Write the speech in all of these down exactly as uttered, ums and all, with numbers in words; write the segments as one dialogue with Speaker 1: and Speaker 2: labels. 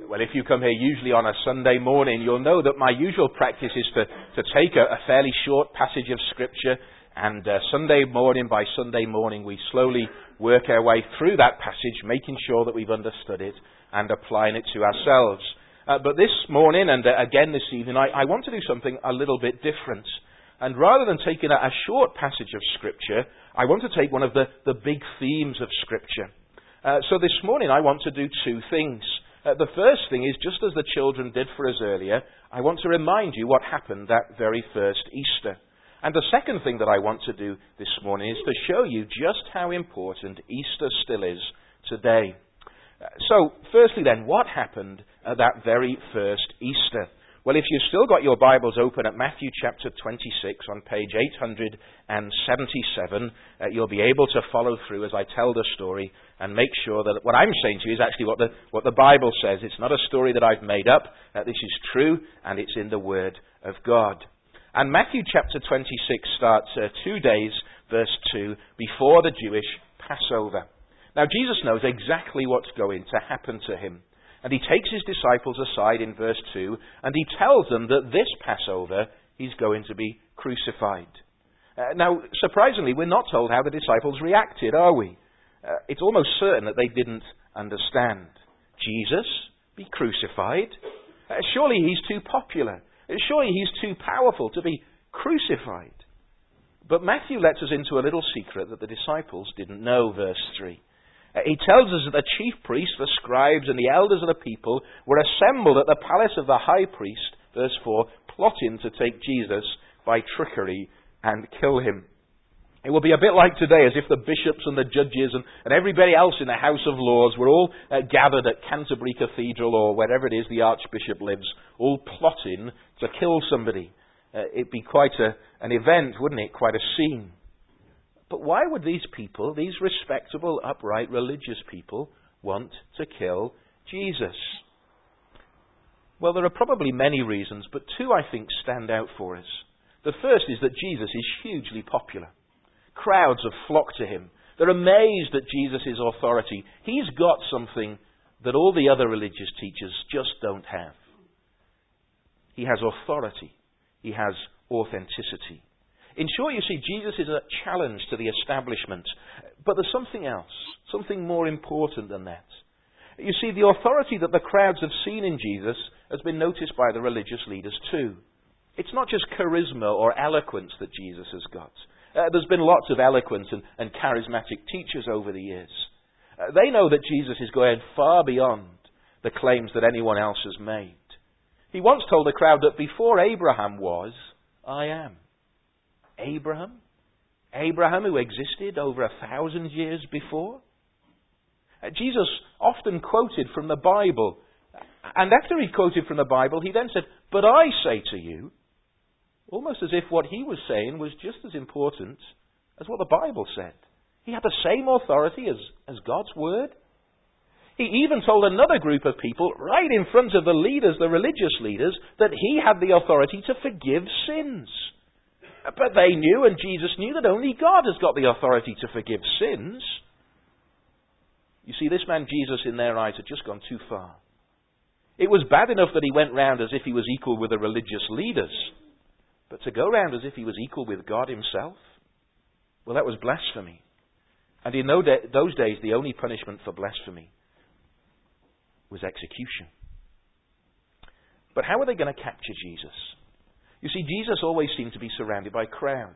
Speaker 1: Well, if you come here usually on a Sunday morning, you'll know that my usual practice is to, to take a, a fairly short passage of Scripture, and uh, Sunday morning by Sunday morning we slowly work our way through that passage, making sure that we've understood it and applying it to ourselves. Uh, but this morning, and uh, again this evening, I, I want to do something a little bit different. And rather than taking a, a short passage of Scripture, I want to take one of the, the big themes of Scripture. Uh, so this morning I want to do two things. Uh, the first thing is, just as the children did for us earlier, I want to remind you what happened that very first Easter. And the second thing that I want to do this morning is to show you just how important Easter still is today. Uh, so, firstly then, what happened at that very first Easter? Well, if you've still got your Bibles open at Matthew chapter twenty-six on page eight hundred seventy-seven, uh, you'll be able to follow through as I tell the story and make sure that what I'm saying to you is actually what the, what the Bible says. It's not a story that I've made up. Uh, this is true, and it's in the Word of God. And Matthew chapter twenty-six starts uh, two days, verse two, before the Jewish Passover. Now, Jesus knows exactly what's going to happen to him. And he takes his disciples aside in verse two, and he tells them that this Passover he's going to be crucified. Uh, now, surprisingly, we're not told how the disciples reacted, are we? Uh, it's almost certain that they didn't understand. Jesus be crucified? Uh, surely he's too popular. Uh, surely he's too powerful to be crucified. But Matthew lets us into a little secret that the disciples didn't know, verse three. Uh, he tells us that the chief priests, the scribes, and the elders of the people were assembled at the palace of the high priest, verse four, plotting to take Jesus by trickery and kill him. It will be a bit like today, as if the bishops and the judges and, and everybody else in the House of Lords were all uh, gathered at Canterbury Cathedral or wherever it is the Archbishop lives, all plotting to kill somebody. Uh, it'd be quite a, an event, wouldn't it? Quite a scene. But why would these people, these respectable, upright, religious people, want to kill Jesus? Well, there are probably many reasons, but two, I think, stand out for us. The first is that Jesus is hugely popular. Crowds have flocked to him. They're amazed at Jesus' authority. He's got something that all the other religious teachers just don't have. He has authority. He has authenticity. In short, you see, Jesus is a challenge to the establishment. But there's something else, something more important than that. You see, the authority that the crowds have seen in Jesus has been noticed by the religious leaders too. It's not just charisma or eloquence that Jesus has got. Uh, there's been lots of eloquent and, and charismatic teachers over the years. Uh, they know that Jesus is going far beyond the claims that anyone else has made. He once told the crowd that before Abraham was, I am. Abraham? Abraham who existed over a thousand years before? Uh, Jesus often quoted from the Bible. And after he quoted from the Bible, he then said, but I say to you, almost as if what he was saying was just as important as what the Bible said. He had the same authority as, as God's Word. He even told another group of people, right in front of the leaders, the religious leaders, that he had the authority to forgive sins. But they knew, and Jesus knew, that only God has got the authority to forgive sins. You see, this man Jesus, in their eyes, had just gone too far. It was bad enough that he went round as if he was equal with the religious leaders. But to go round as if he was equal with God himself? Well, that was blasphemy. And in those days, the only punishment for blasphemy was execution. But how are they going to capture Jesus? You see, Jesus always seemed to be surrounded by crowds.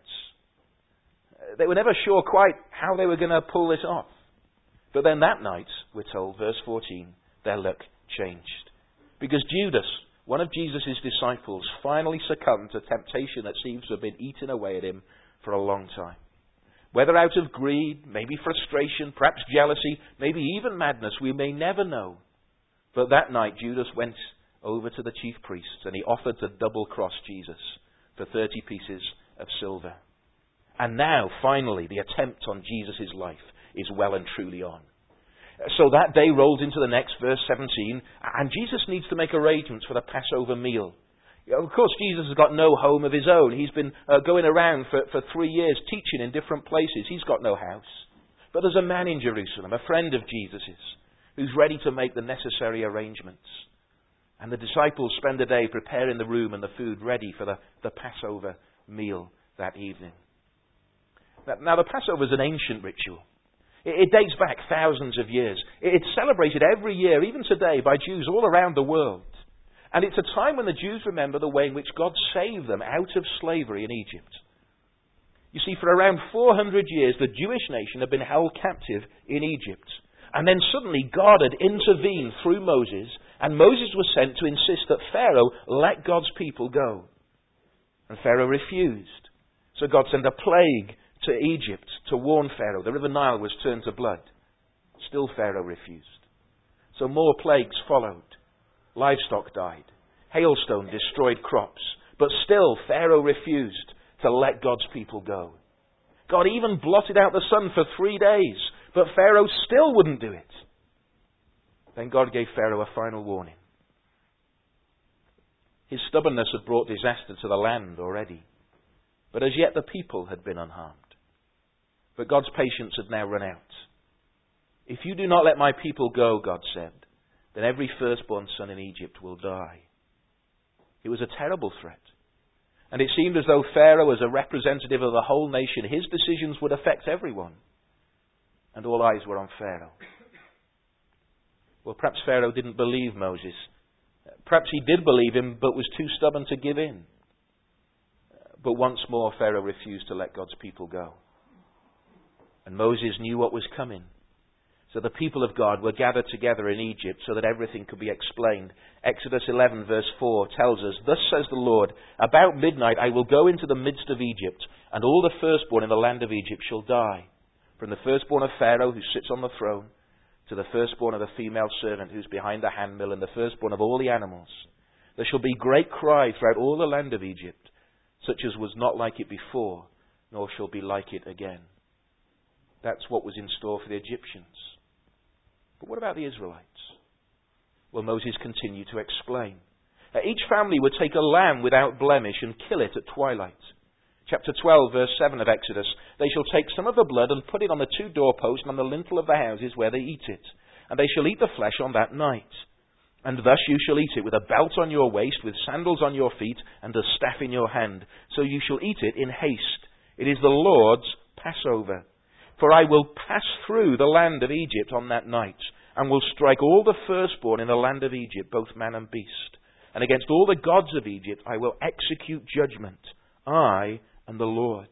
Speaker 1: They were never sure quite how they were going to pull this off. But then that night, we're told, verse fourteen, their luck changed. Because Judas, one of Jesus' disciples, finally succumbed to temptation that seems to have been eating away at him for a long time. Whether out of greed, maybe frustration, perhaps jealousy, maybe even madness, we may never know. But that night, Judas went over to the chief priests and he offered to double-cross Jesus for thirty pieces of silver. And now, finally, the attempt on Jesus' life is well and truly on. So that day rolls into the next, verse seventeen, and Jesus needs to make arrangements for the Passover meal. Of course, Jesus has got no home of his own. He's been uh, going around for, for three years teaching in different places. He's got no house. But there's a man in Jerusalem, a friend of Jesus's, who's ready to make the necessary arrangements. And the disciples spend the day preparing the room and the food ready for the, the Passover meal that evening. Now, now the Passover is an ancient ritual. It, it dates back thousands of years. It, it's celebrated every year, even today, by Jews all around the world. And it's a time when the Jews remember the way in which God saved them out of slavery in Egypt. You see, for around four hundred years, the Jewish nation had been held captive in Egypt. And then suddenly God had intervened through Moses, and Moses was sent to insist that Pharaoh let God's people go. And Pharaoh refused. So God sent a plague to Egypt to warn Pharaoh. The River Nile was turned to blood. Still Pharaoh refused. So more plagues followed. Livestock died. Hailstone destroyed crops. But still Pharaoh refused to let God's people go. God even blotted out the sun for three days, but Pharaoh still wouldn't do it. Then God gave Pharaoh a final warning. His stubbornness had brought disaster to the land already, but as yet the people had been unharmed. But God's patience had now run out. If you do not let my people go, God said, then every firstborn son in Egypt will die. It was a terrible threat. And it seemed as though Pharaoh, as a representative of the whole nation, his decisions would affect everyone. And all eyes were on Pharaoh. Well, perhaps Pharaoh didn't believe Moses. Perhaps he did believe him, but was too stubborn to give in. But once more, Pharaoh refused to let God's people go. And Moses knew what was coming. So the people of God were gathered together in Egypt so that everything could be explained. Exodus eleven verse four tells us, "Thus says the Lord, about midnight I will go into the midst of Egypt, and all the firstborn in the land of Egypt shall die. From the firstborn of Pharaoh who sits on the throne, to the firstborn of the female servant who's behind the handmill, and the firstborn of all the animals. There shall be great cry throughout all the land of Egypt, such as was not like it before, nor shall be like it again." That's what was in store for the Egyptians. But what about the Israelites? Well, Moses continued to explain. Each family would take a lamb without blemish and kill it at twilight. Chapter twelve, verse seven of Exodus, "They shall take some of the blood and put it on the two doorposts and on the lintel of the houses where they eat it. And they shall eat the flesh on that night. And thus you shall eat it, with a belt on your waist, with sandals on your feet, and a staff in your hand. So you shall eat it in haste. It is the Lord's Passover. For I will pass through the land of Egypt on that night, and will strike all the firstborn in the land of Egypt, both man and beast. And against all the gods of Egypt I will execute judgment, I and the Lord.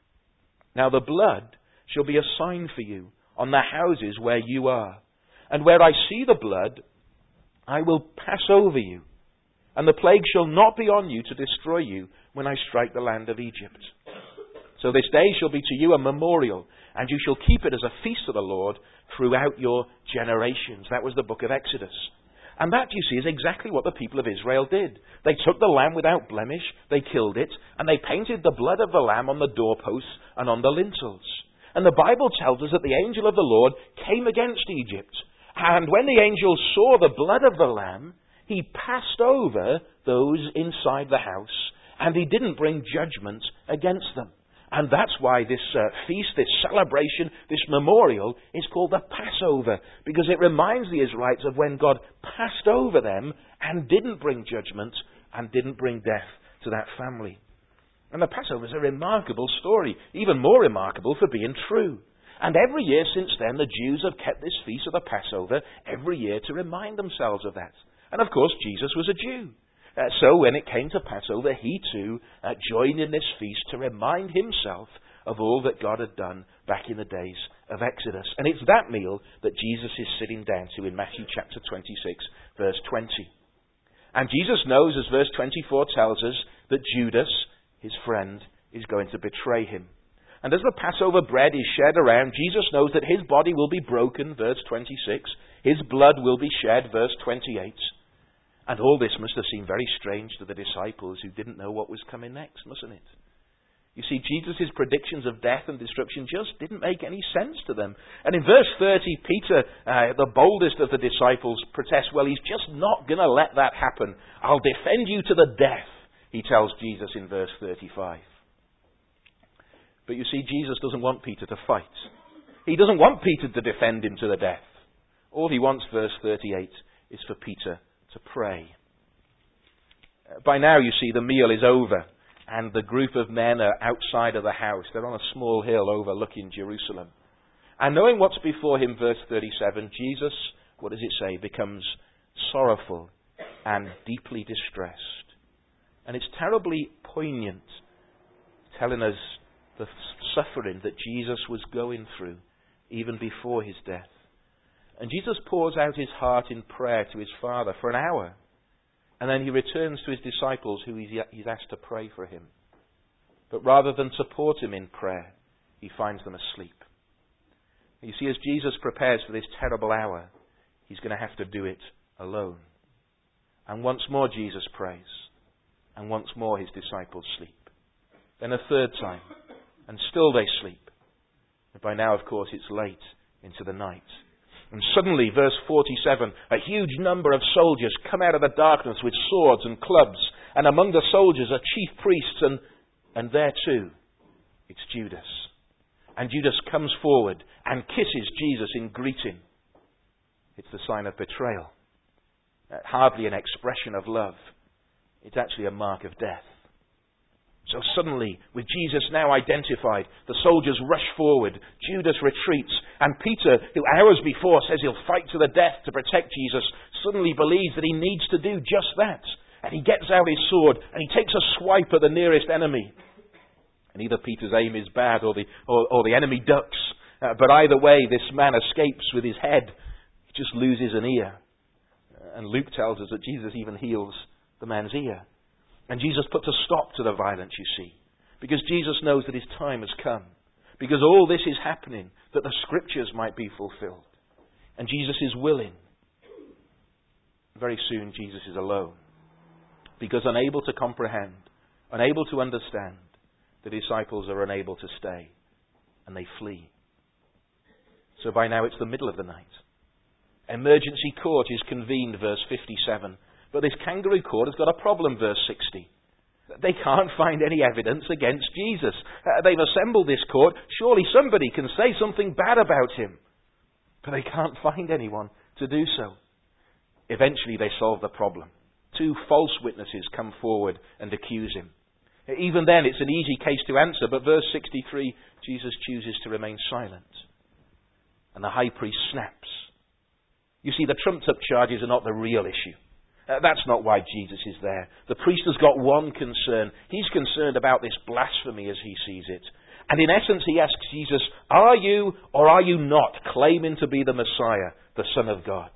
Speaker 1: Now the blood shall be a sign for you on the houses where you are. And where I see the blood, I will pass over you. And the plague shall not be on you to destroy you when I strike the land of Egypt. So this day shall be to you a memorial, and you shall keep it as a feast of the Lord throughout your generations." That was the book of Exodus. And that, you see, is exactly what the people of Israel did. They took the lamb without blemish, they killed it, and they painted the blood of the lamb on the doorposts and on the lintels. And the Bible tells us that the angel of the Lord came against Egypt. And when the angel saw the blood of the lamb, he passed over those inside the house, and he didn't bring judgment against them. And that's why this uh, feast, this celebration, this memorial is called the Passover, because it reminds the Israelites of when God passed over them and didn't bring judgment and didn't bring death to that family. And the Passover is a remarkable story, even more remarkable for being true. And every year since then, the Jews have kept this feast of the Passover every year to remind themselves of that. And of course, Jesus was a Jew. Uh, so when it came to Passover, he too uh, joined in this feast to remind himself of all that God had done back in the days of Exodus. And it's that meal that Jesus is sitting down to in Matthew chapter twenty-six, verse twenty. And Jesus knows, as verse twenty-four tells us, that Judas, his friend, is going to betray him. And as the Passover bread is shared around, Jesus knows that his body will be broken, verse twenty-six. His blood will be shed, verse twenty-eight. And all this must have seemed very strange to the disciples who didn't know what was coming next, mustn't it? You see, Jesus' predictions of death and destruction just didn't make any sense to them. And in verse thirty, Peter, uh, the boldest of the disciples, protests, well, he's just not going to let that happen. I'll defend you to the death, he tells Jesus in verse thirty-five. But you see, Jesus doesn't want Peter to fight. He doesn't want Peter to defend him to the death. All he wants, verse thirty-eight, is for Peter to pray. By now, you see, the meal is over, and the group of men are outside of the house. They're on a small hill overlooking Jerusalem. And knowing what's before him, verse thirty-seven, Jesus, what does it say, becomes sorrowful and deeply distressed. And it's terribly poignant, telling us the suffering that Jesus was going through even before his death. And Jesus pours out his heart in prayer to his Father for an hour. And then he returns to his disciples who he's asked to pray for him. But rather than support him in prayer, he finds them asleep. You see, as Jesus prepares for this terrible hour, he's going to have to do it alone. And once more Jesus prays. And once more his disciples sleep. Then a third time. And still they sleep. And by now, of course, it's late into the night. And suddenly, verse forty-seven, a huge number of soldiers come out of the darkness with swords and clubs. And among the soldiers are chief priests, and, and there too, it's Judas. And Judas comes forward and kisses Jesus in greeting. It's the sign of betrayal. Uh, hardly an expression of love. It's actually a mark of death. So suddenly, with Jesus now identified, the soldiers rush forward, Judas retreats, and Peter, who hours before says he'll fight to the death to protect Jesus, suddenly believes that he needs to do just that. And he gets out his sword, and he takes a swipe at the nearest enemy. And either Peter's aim is bad, or the, or, or the enemy ducks. Uh, but either way, this man escapes with his head. He just loses an ear. And Luke tells us that Jesus even heals the man's ear. And Jesus puts a stop to the violence, you see. Because Jesus knows that his time has come. Because all this is happening, that the scriptures might be fulfilled. And Jesus is willing. Very soon Jesus is alone. Because unable to comprehend, unable to understand, the disciples are unable to stay. And they flee. So by now it's the middle of the night. Emergency court is convened, verse fifty-seven. But this kangaroo court has got a problem, verse sixty. They can't find any evidence against Jesus. Uh, they've assembled this court. Surely somebody can say something bad about him. But they can't find anyone to do so. Eventually they solve the problem. Two false witnesses come forward and accuse him. Even then it's an easy case to answer, but verse sixty-three, Jesus chooses to remain silent. And the high priest snaps. You see, the trumped up charges are not the real issue. Uh, that's not why Jesus is there. The priest has got one concern. He's concerned about this blasphemy as he sees it. And in essence he asks Jesus, are you or are you not claiming to be the Messiah, the Son of God?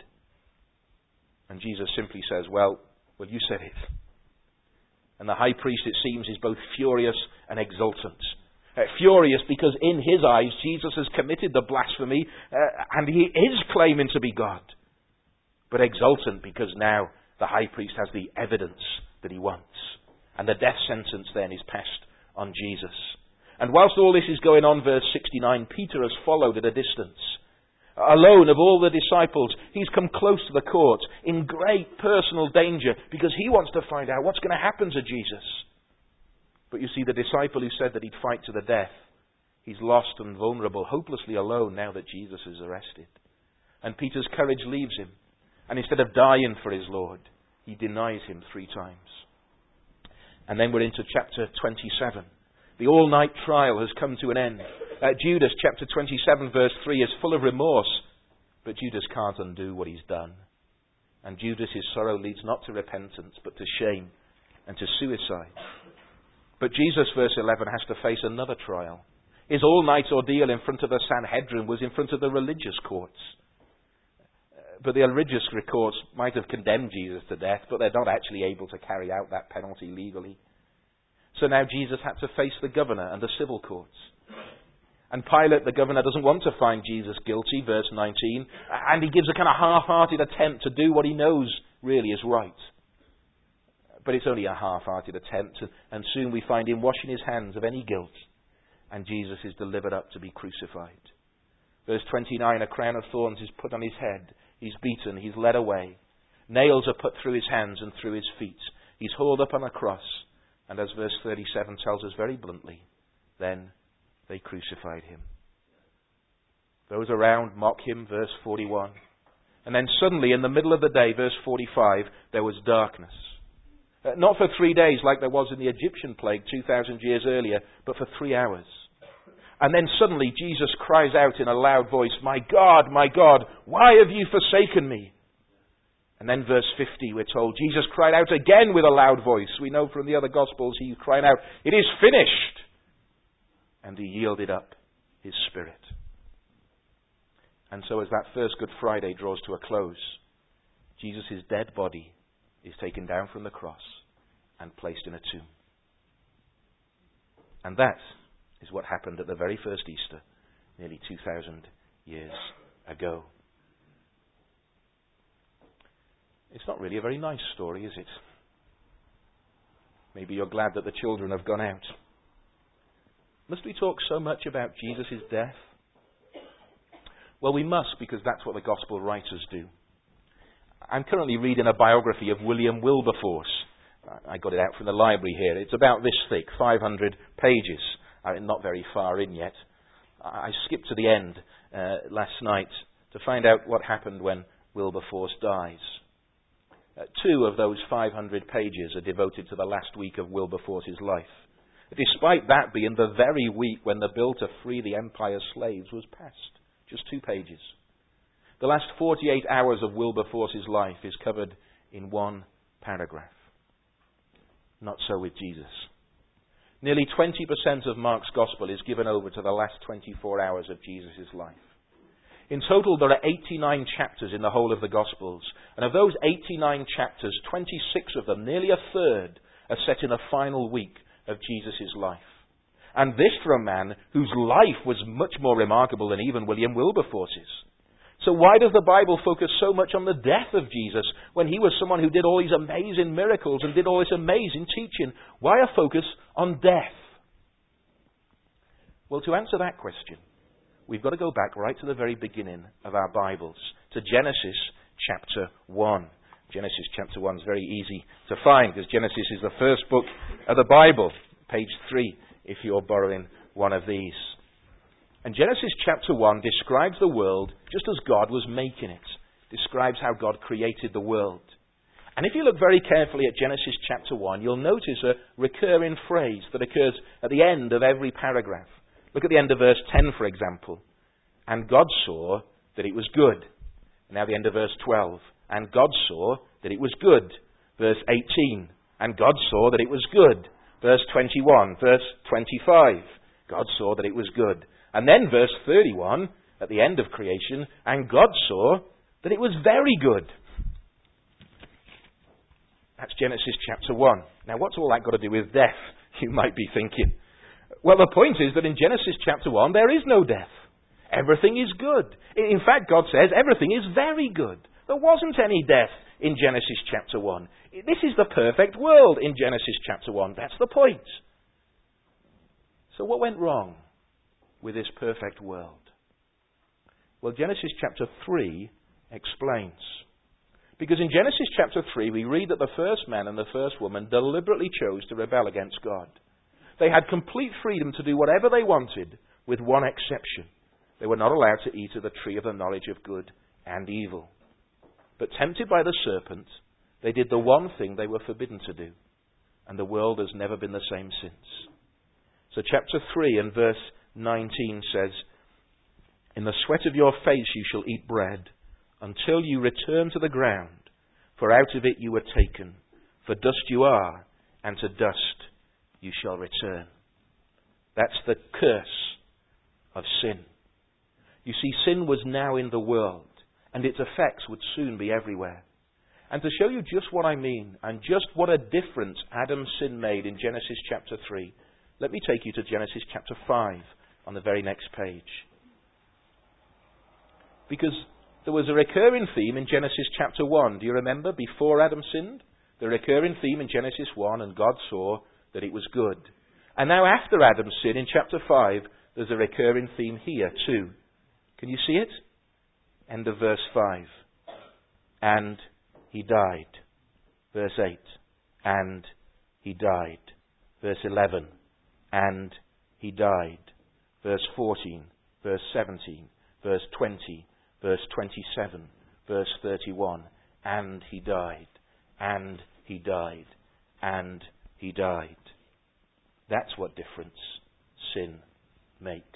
Speaker 1: And Jesus simply says, well, well you said it. And the high priest, it seems, is both furious and exultant. Uh, furious because in his eyes Jesus has committed the blasphemy uh, and he is claiming to be God. But exultant because now the high priest has the evidence that he wants. And the death sentence then is passed on Jesus. And whilst all this is going on, verse sixty-nine, Peter has followed at a distance. Alone of all the disciples, he's come close to the court in great personal danger because he wants to find out what's going to happen to Jesus. But you see, the disciple who said that he'd fight to the death, he's lost and vulnerable, hopelessly alone now that Jesus is arrested. And Peter's courage leaves him. And instead of dying for his Lord, he denies him three times. And then we're into chapter twenty-seven. The all-night trial has come to an end. Uh, Judas, chapter twenty-seven, verse three, is full of remorse. But Judas can't undo what he's done. And Judas's sorrow leads not to repentance, but to shame and to suicide. But Jesus, verse eleven, has to face another trial. His all-night ordeal in front of the Sanhedrin was in front of the religious courts. But the religious courts might have condemned Jesus to death, but they're not actually able to carry out that penalty legally. So now Jesus had to face the governor and the civil courts. And Pilate, the governor, doesn't want to find Jesus guilty, verse nineteen, and he gives a kind of half-hearted attempt to do what he knows really is right. But it's only a half-hearted attempt, and soon we find him washing his hands of any guilt, and Jesus is delivered up to be crucified. Verse twenty-nine, a crown of thorns is put on his head. He's beaten, he's led away. Nails are put through his hands and through his feet. He's hauled up on a cross. And as verse thirty-seven tells us very bluntly, then they crucified him. Those around mock him, verse forty-one. And then suddenly, in the middle of the day, verse forty-five, there was darkness. Uh, not for three days like there was in the Egyptian plague two thousand years earlier, but for three hours. And then suddenly Jesus cries out in a loud voice, "My God, my God, why have you forsaken me?" And then verse fifty, we're told, Jesus cried out again with a loud voice. We know from the other Gospels he cried out, "It is finished!" And he yielded up his spirit. And so as that first Good Friday draws to a close, Jesus' dead body is taken down from the cross and placed in a tomb. And that is what happened at the very first Easter, nearly two thousand years ago. It's not really a very nice story, is it? Maybe you're glad that the children have gone out. Must we talk so much about Jesus' death? Well, we must, because that's what the Gospel writers do. I'm currently reading a biography of William Wilberforce. I got it out from the library here. It's about this thick, five hundred pages. I'm not very far in yet. I skipped to the end uh, last night to find out what happened when Wilberforce dies. Uh, two of those five hundred pages are devoted to the last week of Wilberforce's life, despite that being the very week when the bill to free the Empire's slaves was passed. Just two pages. The last forty-eight hours of Wilberforce's life is covered in one paragraph. Not so with Jesus. Nearly twenty percent of Mark's Gospel is given over to the last twenty-four hours of Jesus' life. In total, there are eighty-nine chapters in the whole of the Gospels. And of those eighty-nine chapters, twenty-six of them, nearly a third, are set in a final week of Jesus' life. And this for a man whose life was much more remarkable than even William Wilberforce's. So why does the Bible focus so much on the death of Jesus when he was someone who did all these amazing miracles and did all this amazing teaching? Why a focus on death? Well, to answer that question, we've got to go back right to the very beginning of our Bibles, to Genesis chapter one. Genesis chapter one is very easy to find because Genesis is the first book of the Bible, page three, if you're borrowing one of these. And Genesis chapter one describes the world just as God was making it. Describes how God created the world. And if you look very carefully at Genesis chapter one, you'll notice a recurring phrase that occurs at the end of every paragraph. Look at the end of verse ten, for example. And God saw that it was good. And now the end of verse twelve. And God saw that it was good. Verse eighteen. And God saw that it was good. Verse twenty-one. Verse twenty-five. God saw that it was good. And then verse thirty-one, at the end of creation, and God saw that it was very good. That's Genesis chapter one. Now, what's all that got to do with death, you might be thinking? Well, the point is that in Genesis chapter one, there is no death. Everything is good. In fact, God says everything is very good. There wasn't any death in Genesis chapter one. This is the perfect world in Genesis chapter one. That's the point. So what went wrong with this perfect world? Well, Genesis chapter three explains. Because in Genesis chapter three, we read that the first man and the first woman deliberately chose to rebel against God. They had complete freedom to do whatever they wanted, with one exception. They were not allowed to eat of the tree of the knowledge of good and evil. But tempted by the serpent, they did the one thing they were forbidden to do. And the world has never been the same since. So chapter three and verse nineteen says, "In the sweat of your face you shall eat bread, until you return to the ground, for out of it you were taken. For dust you are, and to dust you shall return." That's the curse of sin. You see, sin was now in the world, and its effects would soon be everywhere. And to show you just what I mean, and just what a difference Adam's sin made in Genesis chapter three, let me take you to Genesis chapter five on the very next page. Because there was a recurring theme in Genesis chapter one. Do you remember? Before Adam sinned, the recurring theme in Genesis one, and God saw that it was good. And now after Adam's sin in chapter five, there's a recurring theme here too. Can you see it? End of verse five. And he died. Verse eight. And he died. Verse eleven. And he died. Verse fourteen. Verse seventeen. Verse twenty. Verse twenty-seven. Verse thirty-one. And he died. And he died. and he died. That's what difference sin makes.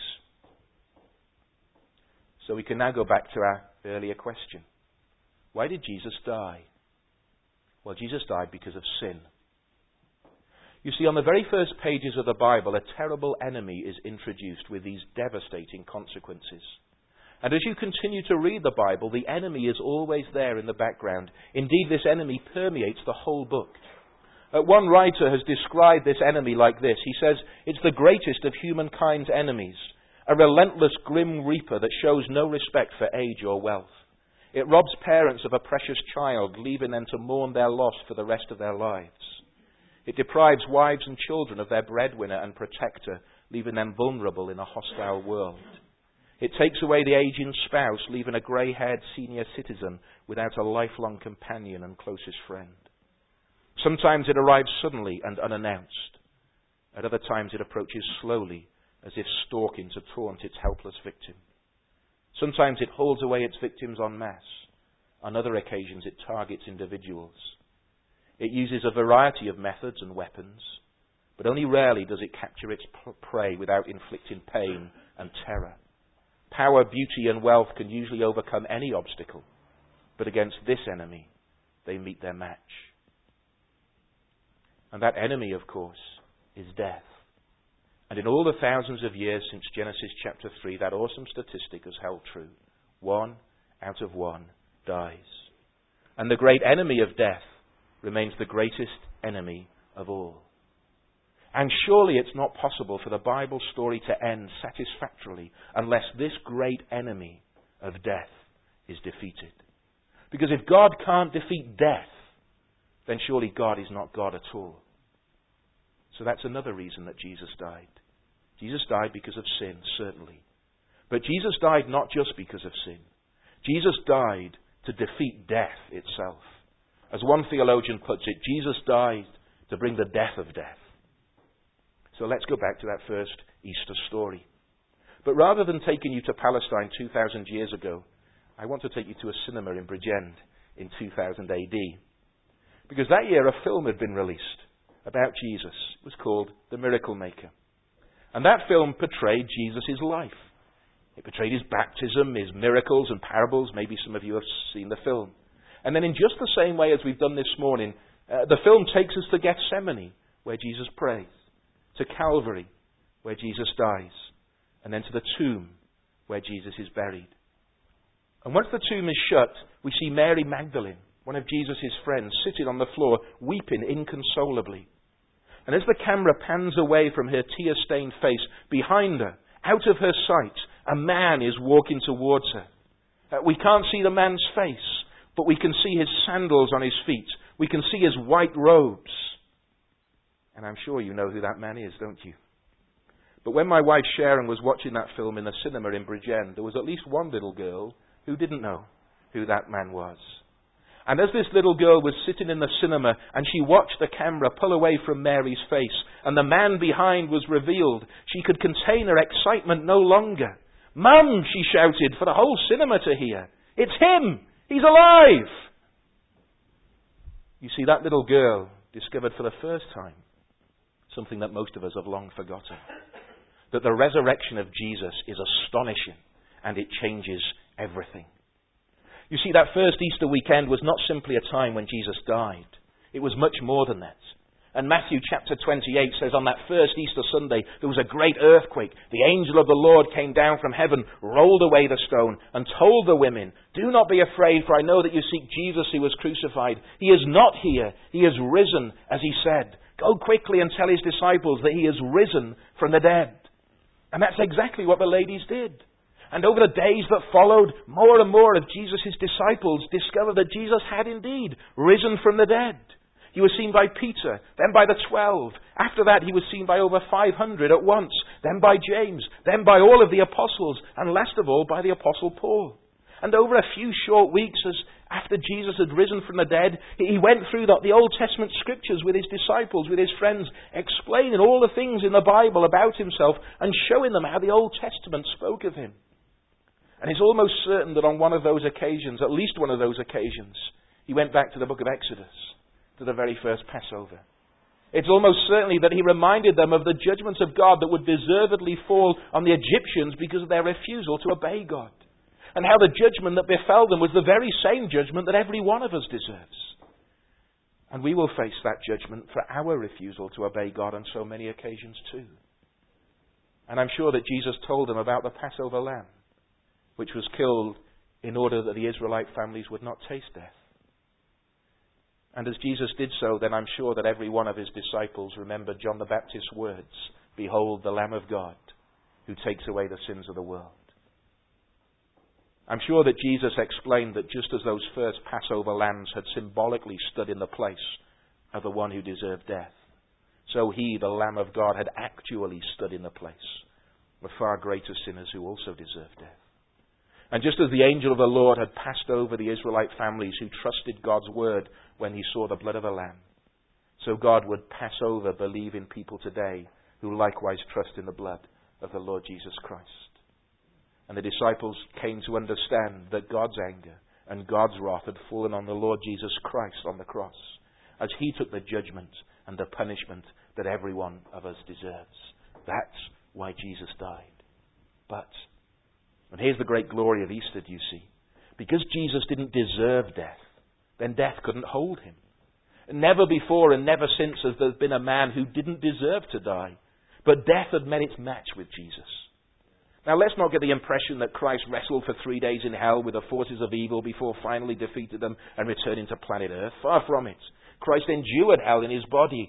Speaker 1: So we can now go back to our earlier question. Why did Jesus die? Well, Jesus died because of sin. You see, on the very first pages of the Bible, a terrible enemy is introduced with these devastating consequences. And as you continue to read the Bible, the enemy is always there in the background. Indeed, this enemy permeates the whole book. Uh, one writer has described this enemy like this. He says, it's the greatest of humankind's enemies, a relentless grim reaper that shows no respect for age or wealth. It robs parents of a precious child, leaving them to mourn their loss for the rest of their lives. It deprives wives and children of their breadwinner and protector, leaving them vulnerable in a hostile world. It takes away the aging spouse, leaving a grey-haired senior citizen without a lifelong companion and closest friend. Sometimes it arrives suddenly and unannounced. At other times it approaches slowly, as if stalking to taunt its helpless victim. Sometimes it hauls away its victims en masse. On other occasions it targets individuals. It uses a variety of methods and weapons, but only rarely does it capture its prey without inflicting pain and terror. Power, beauty, and wealth can usually overcome any obstacle, but against this enemy, they meet their match. And that enemy, of course, is death. And in all the thousands of years since Genesis chapter three, that awesome statistic has held true. One out of one dies. And the great enemy of death remains the greatest enemy of all. And surely it's not possible for the Bible story to end satisfactorily unless this great enemy of death is defeated. Because if God can't defeat death, then surely God is not God at all. So that's another reason that Jesus died. Jesus died because of sin, certainly. But Jesus died not just because of sin. Jesus died to defeat death itself. As one theologian puts it, Jesus died to bring the death of death. So let's go back to that first Easter story. But rather than taking you to Palestine two thousand years ago, I want to take you to a cinema in Bridgend in two thousand A D. Because that year a film had been released about Jesus. It was called The Miracle Maker. And that film portrayed Jesus' life. It portrayed his baptism, his miracles and parables. Maybe some of you have seen the film. And then in just the same way as we've done this morning, uh, the film takes us to Gethsemane, where Jesus prays, to Calvary, where Jesus dies, and then to the tomb, where Jesus is buried. And once the tomb is shut, we see Mary Magdalene, one of Jesus' friends, sitting on the floor, weeping inconsolably. And as the camera pans away from her tear-stained face, behind her, out of her sight, a man is walking towards her. Uh, we can't see the man's face, but we can see his sandals on his feet. We can see his white robes. And I'm sure you know who that man is, don't you? But when my wife Sharon was watching that film in the cinema in Bridgend, there was at least one little girl who didn't know who that man was. And as this little girl was sitting in the cinema and she watched the camera pull away from Mary's face and the man behind was revealed, she could contain her excitement no longer. "Mum," she shouted for the whole cinema to hear. "It's him! He's alive!" You see, that little girl discovered for the first time something that most of us have long forgotten. That the resurrection of Jesus is astonishing and it changes everything. You see, that first Easter weekend was not simply a time when Jesus died. It was much more than that. And Matthew chapter twenty-eight says on that first Easter Sunday, there was a great earthquake. The angel of the Lord came down from heaven, rolled away the stone, and told the women, "Do not be afraid, for I know that you seek Jesus who was crucified. He is not here. He is risen, as he said. Go quickly and tell his disciples that he is risen from the dead." And that's exactly what the ladies did. And over the days that followed, more and more of Jesus' disciples discovered that Jesus had indeed risen from the dead. He was seen by Peter, then by the twelve. After that, he was seen by over five hundred at once, then by James, then by all of the apostles, and last of all by the apostle Paul. And over a few short weeks, as after Jesus had risen from the dead, he went through the, the Old Testament scriptures with his disciples, with his friends, explaining all the things in the Bible about himself and showing them how the Old Testament spoke of him. And it's almost certain that on one of those occasions, at least one of those occasions, he went back to the book of Exodus, to the very first Passover. It's almost certainly that he reminded them of the judgments of God that would deservedly fall on the Egyptians because of their refusal to obey God. And how the judgment that befell them was the very same judgment that every one of us deserves. And we will face that judgment for our refusal to obey God on so many occasions too. And I'm sure that Jesus told them about the Passover lamb, which was killed in order that the Israelite families would not taste death. And as Jesus did so, then I'm sure that every one of his disciples remembered John the Baptist's words, "Behold the Lamb of God, who takes away the sins of the world." I'm sure that Jesus explained that just as those first Passover lambs had symbolically stood in the place of the one who deserved death, so he, the Lamb of God, had actually stood in the place of far greater sinners who also deserved death. And just as the angel of the Lord had passed over the Israelite families who trusted God's word when he saw the blood of a lamb, so God would pass over believing people today who likewise trust in the blood of the Lord Jesus Christ. And the disciples came to understand that God's anger and God's wrath had fallen on the Lord Jesus Christ on the cross, as he took the judgment and the punishment that every one of us deserves. That's why Jesus died. But, and here's the great glory of Easter, do you see? Because Jesus didn't deserve death, then death couldn't hold him. Never before and never since has there been a man who didn't deserve to die, but death had met its match with Jesus. Now let's not get the impression that Christ wrestled for three days in hell with the forces of evil before finally defeated them and returning to planet Earth. Far from it. Christ endured hell in his body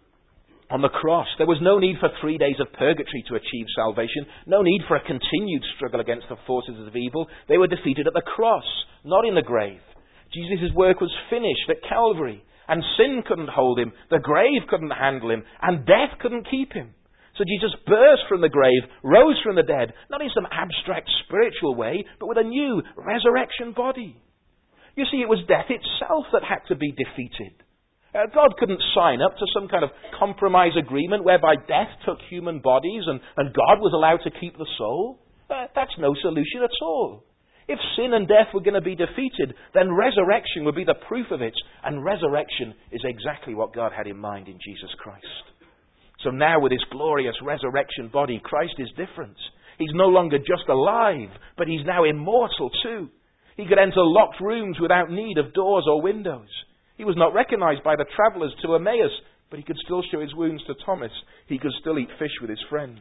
Speaker 1: on the cross. There was no need for three days of purgatory to achieve salvation. No need for a continued struggle against the forces of evil. They were defeated at the cross, not in the grave. Jesus' work was finished at Calvary, and sin couldn't hold him, the grave couldn't handle him, and death couldn't keep him. So Jesus burst from the grave, rose from the dead, not in some abstract spiritual way, but with a new resurrection body. You see, it was death itself that had to be defeated. Uh, God couldn't sign up to some kind of compromise agreement whereby death took human bodies and, and God was allowed to keep the soul. Uh, that's no solution at all. If sin and death were going to be defeated, then resurrection would be the proof of it. And resurrection is exactly what God had in mind in Jesus Christ. So now with his glorious resurrection body, Christ is different. He's no longer just alive, but he's now immortal too. He could enter locked rooms without need of doors or windows. He was not recognized by the travelers to Emmaus, but he could still show his wounds to Thomas. He could still eat fish with his friends.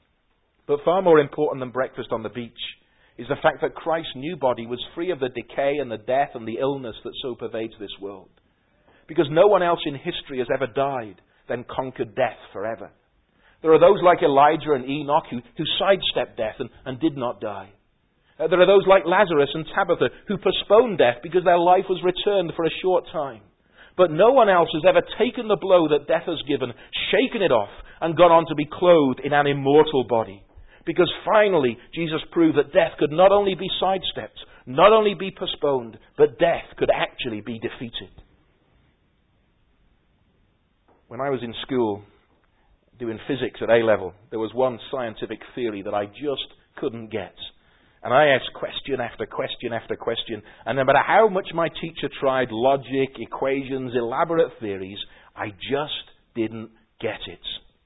Speaker 1: But far more important than breakfast on the beach is the fact that Christ's new body was free of the decay and the death and the illness that so pervades this world. Because no one else in history has ever died, then conquered death forever. There are those like Elijah and Enoch who, who sidestepped death and, and did not die. Uh, there are those like Lazarus and Tabitha who postponed death because their life was returned for a short time. But no one else has ever taken the blow that death has given, shaken it off, and gone on to be clothed in an immortal body. Because finally, Jesus proved that death could not only be sidestepped, not only be postponed, but death could actually be defeated. When I was in school doing physics at A-level, there was one scientific theory that I just couldn't get. And I asked question after question after question, and no matter how much my teacher tried logic, equations, elaborate theories, I just didn't get it.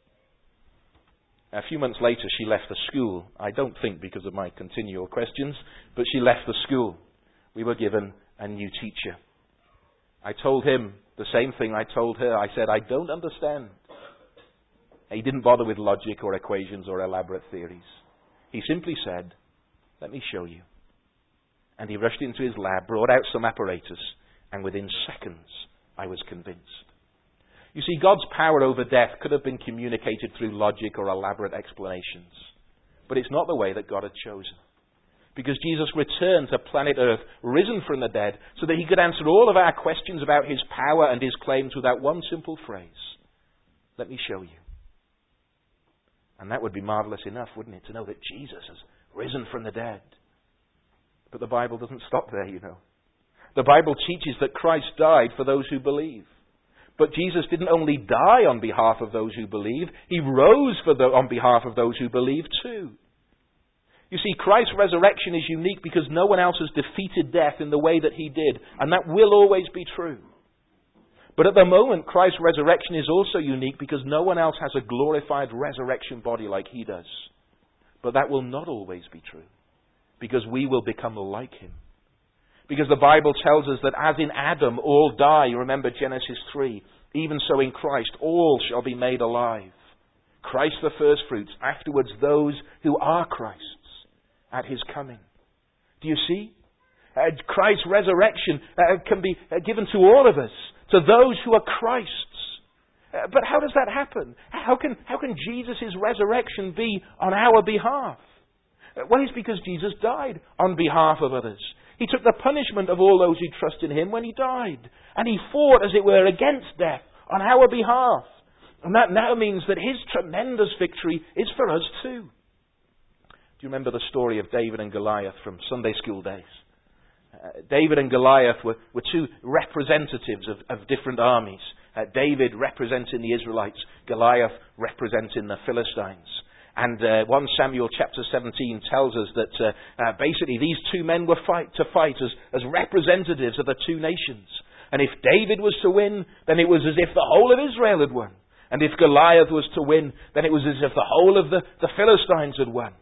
Speaker 1: A few months later, she left the school. I don't think because of my continual questions, but she left the school. We were given a new teacher. I told him the same thing I told her. I said, I don't understand. He didn't bother with logic or equations or elaborate theories. He simply said, let me show you. And he rushed into his lab, brought out some apparatus, and within seconds, I was convinced. You see, God's power over death could have been communicated through logic or elaborate explanations. But it's not the way that God had chosen. Because Jesus returned to planet Earth, risen from the dead, so that he could answer all of our questions about his power and his claims with that one simple phrase. Let me show you. And that would be marvelous enough, wouldn't it, to know that Jesus has risen from the dead. But the Bible doesn't stop there, you know. The Bible teaches that Christ died for those who believe. But Jesus didn't only die on behalf of those who believe, he rose for the, on behalf of those who believe too. You see, Christ's resurrection is unique because no one else has defeated death in the way that he did, and that will always be true. But at the moment, Christ's resurrection is also unique because no one else has a glorified resurrection body like he does. But that will not always be true, because we will become like him. Because the Bible tells us that as in Adam all die, remember Genesis three, even so in Christ all shall be made alive. Christ the firstfruits, afterwards those who are Christ's at his coming. Do you see? Uh, Christ's resurrection uh, can be uh, given to all of us, to those who are Christ's. Uh, but how does that happen? How can, how can Jesus' resurrection be on our behalf? Uh, well, it's because Jesus died on behalf of others. He took the punishment of all those who trust in him when he died. And he fought, as it were, against death on our behalf. And that now means that his tremendous victory is for us too. Do you remember the story of David and Goliath from Sunday school days? Uh, David and Goliath were, were two representatives of, of different armies. Uh, David representing the Israelites, Goliath representing the Philistines. And uh, First Samuel chapter seventeen tells us that uh, uh, basically these two men were fight, to fight as, as representatives of the two nations. And if David was to win, then it was as if the whole of Israel had won. And if Goliath was to win, then it was as if the whole of the, the Philistines had won.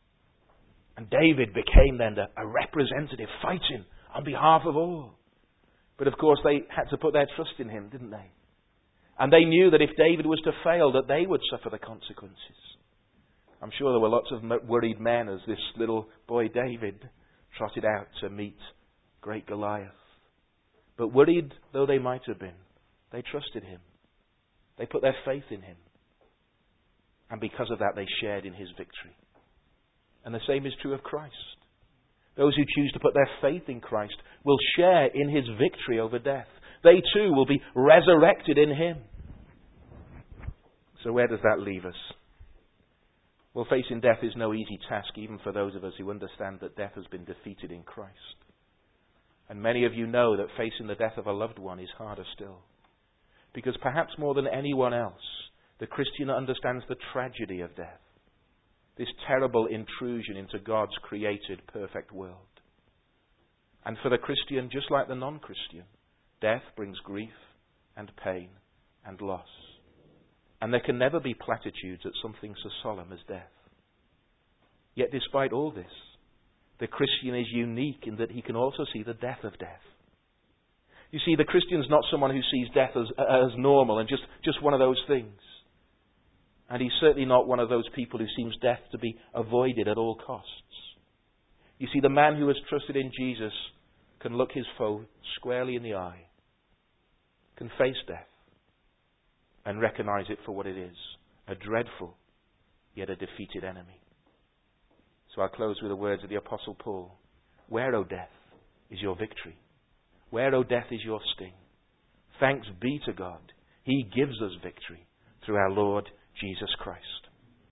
Speaker 1: And David became then a representative fighting on behalf of all. But of course they had to put their trust in him, didn't they? And they knew that if David was to fail, that they would suffer the consequences. I'm sure there were lots of worried men as this little boy David trotted out to meet great Goliath. But worried though they might have been, they trusted him. They put their faith in him. And because of that, they shared in his victory. And the same is true of Christ. Those who choose to put their faith in Christ will share in his victory over death. They too will be resurrected in him. So where does that leave us? Well, facing death is no easy task, even for those of us who understand that death has been defeated in Christ. And many of you know that facing the death of a loved one is harder still. Because perhaps more than anyone else, the Christian understands the tragedy of death. This terrible intrusion into God's created perfect world. And for the Christian, just like the non-Christian, death brings grief and pain and loss. And there can never be platitudes at something so solemn as death. Yet despite all this, the Christian is unique in that he can also see the death of death. You see, the Christian's not someone who sees death as, as normal and just, just one of those things. And he's certainly not one of those people who seems death to be avoided at all costs. You see, the man who has trusted in Jesus can look his foe squarely in the eye, can face death, and recognize it for what it is, a dreadful, yet a defeated enemy. So I'll close with the words of the Apostle Paul. Where, O death, is your victory? Where, O death, is your sting? Thanks be to God. He gives us victory through our Lord Jesus Christ.